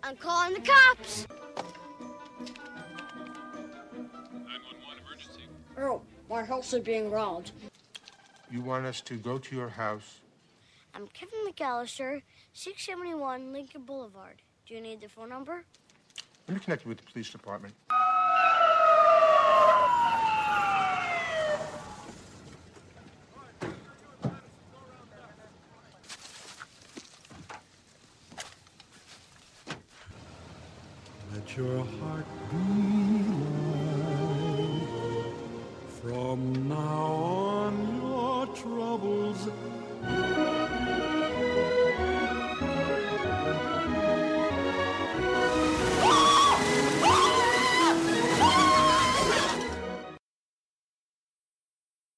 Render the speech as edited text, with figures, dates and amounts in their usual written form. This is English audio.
I'm calling the cops. 911 emergency. Oh, my house is being robbed. You want us to go to your house? I'm Kevin McAllister, 671 Lincoln Boulevard. Do you need the phone number? Let me connect you with the police department. Let your heart beat